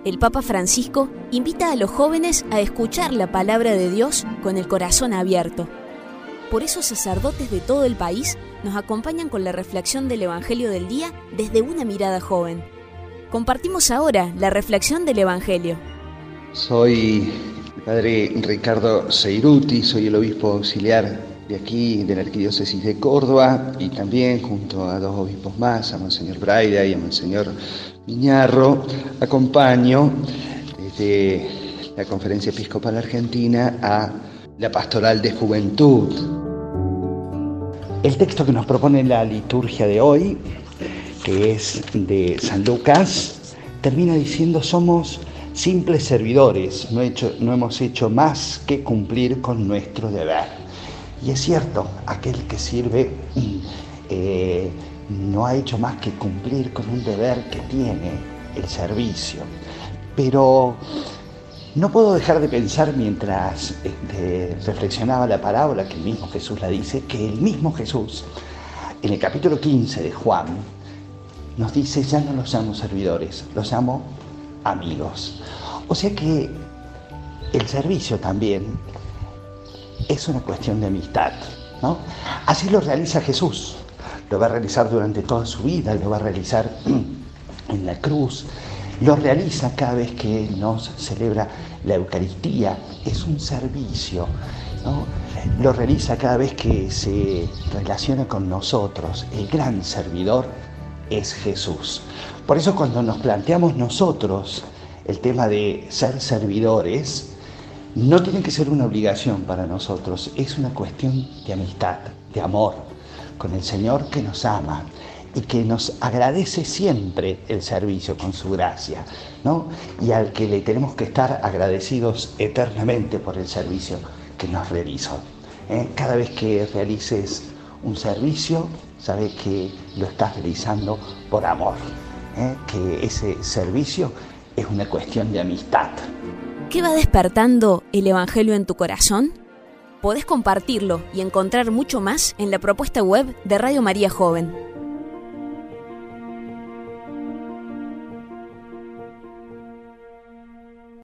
el Papa Francisco invita a los jóvenes a escuchar la palabra de Dios con el corazón abierto. Por eso sacerdotes de todo el país nos acompañan con la reflexión del Evangelio del día desde una mirada joven. Compartimos ahora la reflexión del Evangelio. Soy el padre Ricardo Seiruti, soy el obispo auxiliar de aquí, de la Arquidiócesis de Córdoba, y también junto a dos obispos más, a Monseñor Braida y a Monseñor Miñarro, acompaño desde la Conferencia Episcopal Argentina a la Pastoral de Juventud. El texto que nos propone la liturgia de hoy, que es de San Lucas, termina diciendo: somos simples servidores, no hemos hecho más que cumplir con nuestro deber. Y es cierto, aquel que sirve no ha hecho más que cumplir con un deber que tiene, el servicio. Pero no puedo dejar de pensar, mientras reflexionaba la parábola, que el mismo Jesús la dice, que el mismo Jesús, en el capítulo 15 de Juan, nos dice: ya no los llamo servidores, los llamo amigos. O sea que el servicio también es una cuestión de amistad, ¿no? Así lo realiza Jesús, lo va a realizar durante toda su vida, lo va a realizar en la cruz, lo realiza cada vez que nos celebra la Eucaristía, es un servicio, ¿no? Lo realiza cada vez que se relaciona con nosotros. El gran servidor es Jesús. Por eso, cuando nos planteamos nosotros el tema de ser servidores, no tiene que ser una obligación para nosotros, es una cuestión de amistad, de amor con el Señor, que nos ama y que nos agradece siempre el servicio con su gracia, ¿no? Y al que le tenemos que estar agradecidos eternamente por el servicio que nos realizó. Cada vez que realices un servicio, sabe que lo estás realizando por amor, que ese servicio es una cuestión de amistad. ¿Qué va despertando el Evangelio en tu corazón? Podés compartirlo y encontrar mucho más en la propuesta web de Radio María Joven.